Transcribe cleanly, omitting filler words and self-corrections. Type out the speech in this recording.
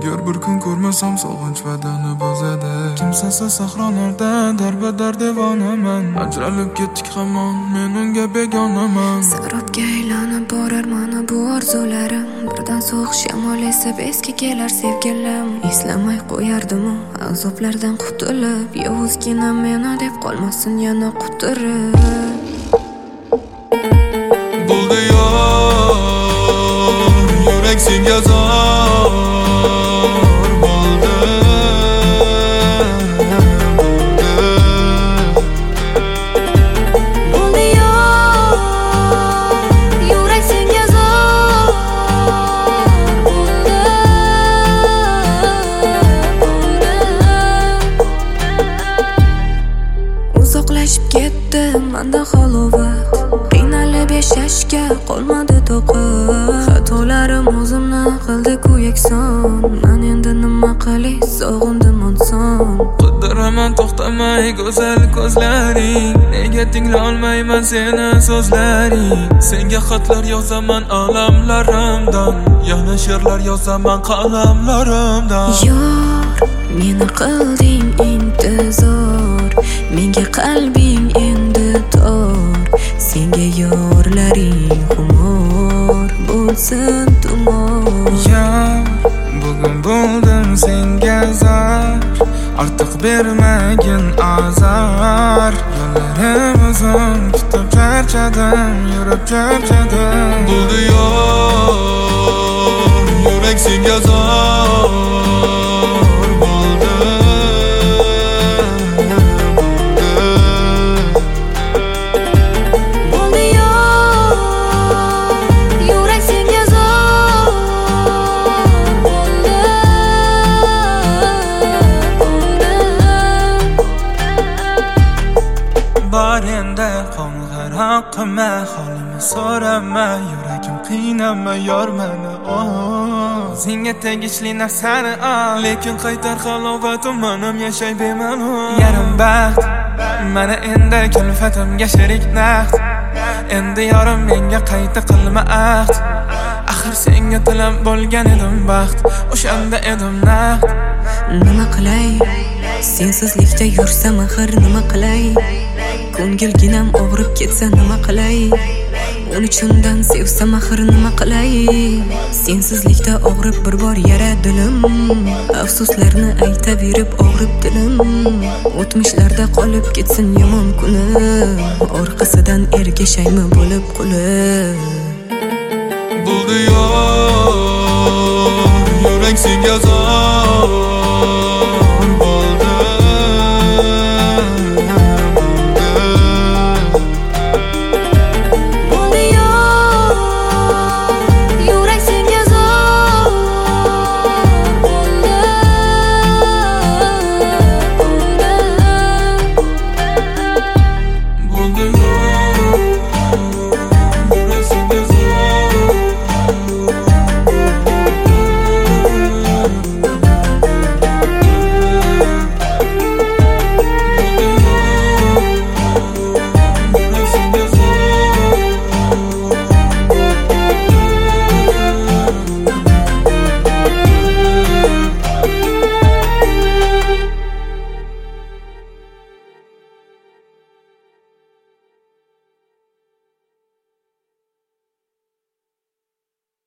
Agar bir kun ko'rmasam sog'inch va'dani bozadi. Kimsasiz sahrolarda darbadar devonaman. Ajralib ketdik hamon, men unga begonaman. Sakrobga aylanib borar mana bu orzularim. Birdan sovuq shamol esib esga kelar sevgilim. Eslamay qo'yardim azoblardan qutulib. Yovuzgina meni deb qolmasin yana quturib. Bo'ldi yor, yurak senga zor bo'ldi. Bo'ldi yor, yurak senga zor bo'ldi. Uzoqlashib ketdi menda halovat. Qiynalib yashashga qolmadi toqat. Xatolarim o'zimni qildi-ku yakson. Men endi nima qilay sog'indim onson. Qidiraman to'xtamay go'zal ko'zlaring. Nega tingla olmayman seni so'zlaring. Senga xatlar yozaman alamlarimdan. Yana she'rlar yozaman qalamlarimdan. Yor, meni qilding intizor. Menga qalbing endi tor. Senga yorlaring xumor bo'lsin tumor. Yor, bugun bo'ldim senga zor. Ortiq bermagin azor. Yo'llarim uzun, kutib charchadim, yurib charchadim. Bo'ldi yor, yurak senga zor bo'ldi. Bo'ldi yor, yurak senga zor bo'ldi. Bor endi qo'ng'iroq qilma, holimni so'rama, yuragim qiynama yor meni. Senga tegishli narsani ol, lekin qaytar halovatim menim yashay bema'ni. Yarim baxt mana endi kulfatimga sherik naqd. Endi yorim menga qayta qilma ahd. Axir senga tilam bo'lgan edim baxt, o'shanda edim naqd. Nima qilay? Sensizlikda yursam axir nima qilay? Ko'ngilginam og'rib ketsa nima qilay? Uni chindan sevsam axir nima qilay? Sensizlikda og'rib bir bor yara dilim. Afsuslarni aytaverib og'rib dilim. O'tmishlarda qolib ketsin yomon kunim. Orqasidan ergashaymi bo'lib qulib. Bo'ldi yor, yurak senga zor